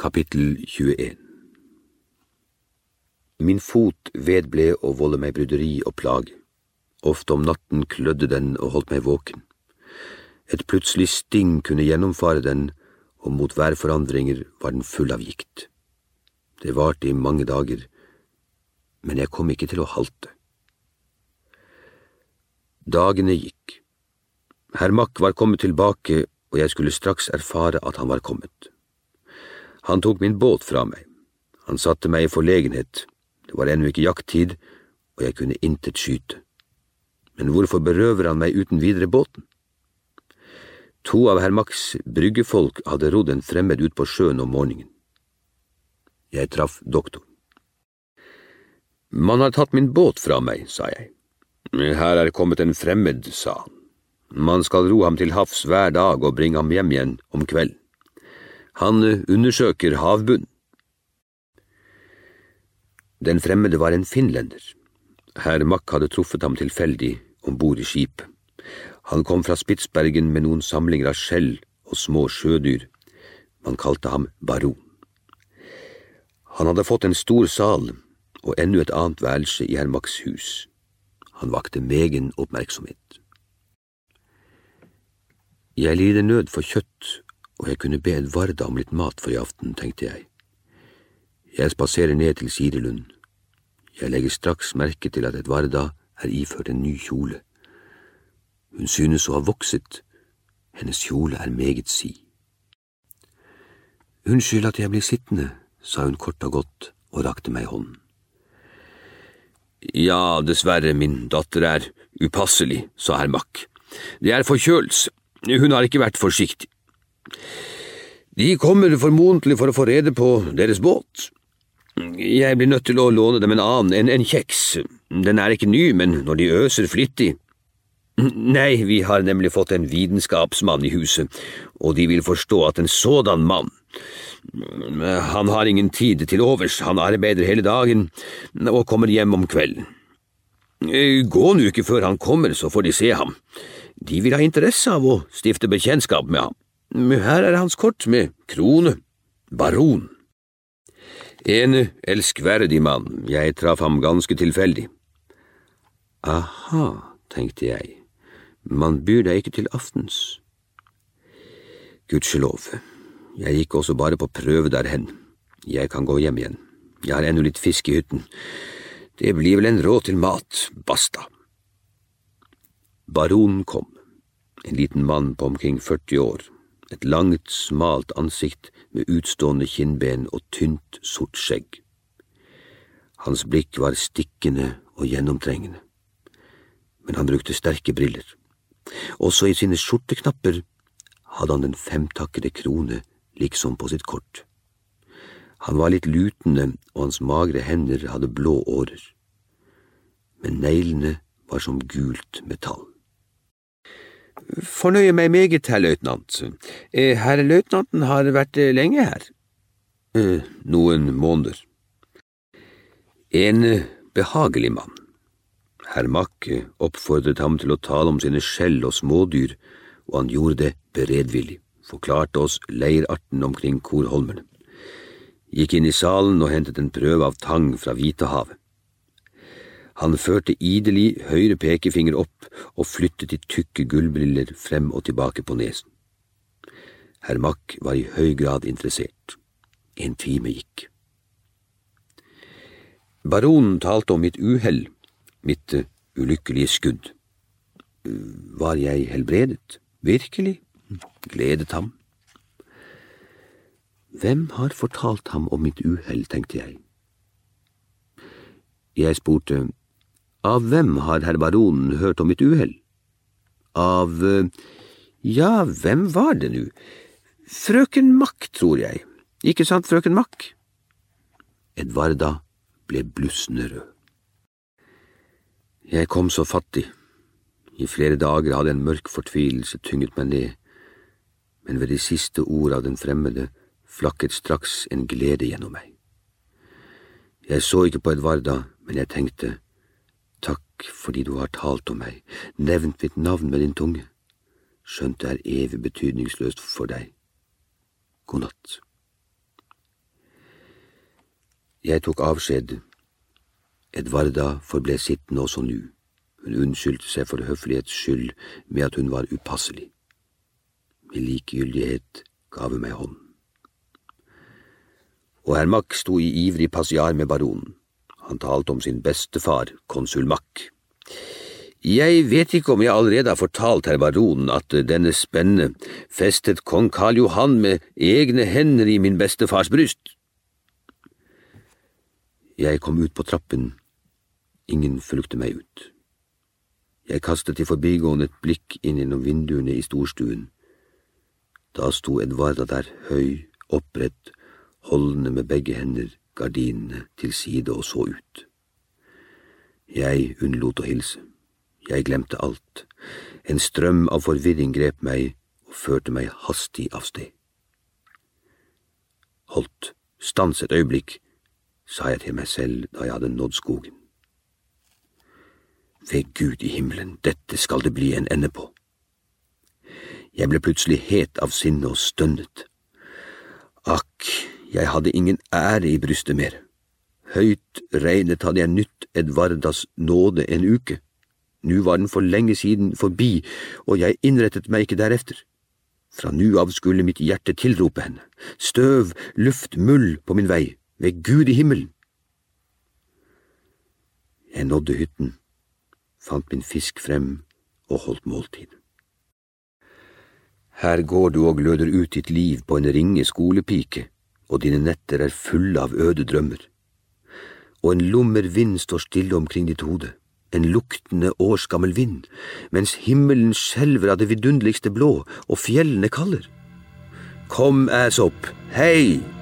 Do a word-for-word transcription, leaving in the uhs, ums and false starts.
Kapittel tjueen. Min fot vedble å volde meg bryderi og plage. Ofte om natten klødde den og holdt meg våken. Et plutselig sting kunne gjennomfare den, og mot værforandringer var den full av gikt. Det varte i mange dager, men jeg kom ikke til å halte. Dagene gikk. Herr Mack var kommet tilbake, og jeg skulle straks erfare at han var kommet. Han tok min båt fra meg. Han satte meg i forlegenhet. Det var ennå ikke jakttid, og jeg kunne intet skyte. Men hvorfor berøver han meg uten videre båten? To av herr Macks bryggefolk hadde rodd en fremmed ut på sjøen om morgenen. Jeg traff doktoren. Man har tatt min båt fra meg, sa jeg. Her er kommet en fremmed, sa han. Man skal ro ham til havs hver dag og bringe ham hjem igjen om kvelden. Han undersøker havbunnen. Den fremmede var en finlender. Herr Mack hadde truffet ham tilfeldig ombord i skipet. Han kom fra Spitsbergen med noen samlinger av skjell og små sjødyr. Man kalte ham baron. Han hadde fått en stor sal og enda et annet værelse i herr Macks hus. Han vakte megen oppmerksomhet. Jeg lider nød for kjøtt, og jeg kunne be Edvarda om litt mat for i aften, tenkte jeg. Jeg spaserer ned til Sirilund. Jeg legger straks merke til at Edvarda er iført en ny kjole. Hun synes å ha vokset. Hennes kjole er meget si. Unnskyld at jeg blir sittende, sa hun kort og godt og rakte meg hånden. Ja, dessverre, min datter er upasselig, sa herr Mack. Det er forkjølelse. Hun har ikke vært forsiktig. De kommer formodentlig for å få rede på deres båt. Jeg blir nødt til å låne dem en annen, en, en kjeks. Den er ikke ny, men når de øser flittig. Nei, vi har nemlig fått en vitenskapsmann i huset, og de vil forstå at en sådan mann, han har ingen tid til overs, han arbeider hele dagen og kommer hjem om kvelden. Gå nu ikke før han kommer, så får de se ham. De vil ha interesse av å stifte bekjentskap med ham. Her er hans kort med krone, baron. En elskverdig mann, jeg traff ham ganske tilfeldig. Aha, tenkte jeg, man byr deg ikke til aftens. Gudskjelov, jeg gikk også bare på prøve derhen. Jeg kan gå hjem igjen. Jeg har ennå litt fisk i hytten. Det blir vel en råd til mat, basta. Baronen kom, en liten mann på omkring førti år, et langt, smalt ansikt med utstående kinnben og tynt, sort skjegg. Hans blikk var stikkende og gjennomtrengende, men han brukte sterke briller. Også i sine skjorteknapper hadde han den femtakkede krone liksom på sitt kort. Han var litt lutende, og hans magre hender hadde blå årer. Men neglene var som gult metall. Fornøyer meg meget, herr løytnant. Herr løytnanten har vært lenge her? Eh, noen måneder. En behagelig mann. Herr Mack oppfordret ham til å tale om sine skjell og smådyr, og han gjorde det beredvillig, forklarte oss leirarten omkring Korholmerne. Gikk inn i salen og hentet en prøve av tang fra Hvitehavet. Han førte idelig høyre pekefinger opp og flyttet de tykke gullbriller frem og tilbake på nesen. Herr Mack var i høy grad interessert. En time gikk. Baronen talte om mitt uhell, mitt uh, ulykkelige skudd. Var jeg helbredet? Virkelig? Gledet ham. Hvem har fortalt ham om mitt uhell, tenkte jeg. Jeg spurte, av hvem har herr baronen hørt om mitt uhell? Av, ja, hvem var det nu? Frøken Mack, tror jeg. Ikke sant, frøken Mack? Edvarda ble blussende rød. Jeg kom så fattig. I flere dager hadde en mørk fortvilelse tynget meg ned, men ved de siste ord av den fremmede flakket straks en glede gjennom meg. Jeg så ikke på Edvarda, men jeg tenkte, takk fordi du har talt om meg, nevnt mitt navn med din tunge, skjønt det er evig betydningsløst for deg. God natt. Jeg tok avskjed. Edvarda forble sittende også nu. Hun unnskyldte seg for høflighets skyld med at hun var upasselig. Med likegyldighet gav hun meg hånd. Og herr Mack sto i ivrig passiar med baronen. Han talte om sin bestefar, konsul Mack. Jeg vet ikke om jeg allerede har fortalt herr baronen at denne spenne festet kong Karl Johan med egne hender i min bestefars bryst. Jeg kom ut på trappen. Ingen fulgte meg ut. Jeg kastet i forbigående et blikk inn gjennom vinduene i storstuen. Da sto Edvarda der, høy, opprett, holdende med begge hender gardinene til side og så ut. Jeg unnlot å hilse. Jeg glemte alt. En strøm av forvirring grep meg og førte meg hastig av sted. Holdt, stans et øyeblikk, sa jeg til meg selv da jeg hadde nådd skogen. Ved Gud i himmelen, dette skal det bli en ende på. Jeg ble plutselig het av sinne og stønnet. Akk, jeg hadde ingen ære i brystet mer. Høyt regnet hadde jeg nytt Edvardas nåde en uke. Nu var den for lenge siden forbi, og jeg innrettet meg ikke derefter. Fra nu av skulle mitt hjerte tilrope henne. Støv, luft, mull på min vei, ved Gud i himmelen. Jeg nådde hytten, fant min fisk frem og holdt måltid. Her går du og gløder ut ditt liv på en ringe skolepike, og dine netter er fulle av øde drømmer. Og en lummer vind står stille omkring ditt hode, en luktende årsgammel vind, mens himmelen skjelver av det vidunderligste blå, og fjellene kaller. Kom, Æsop, hei!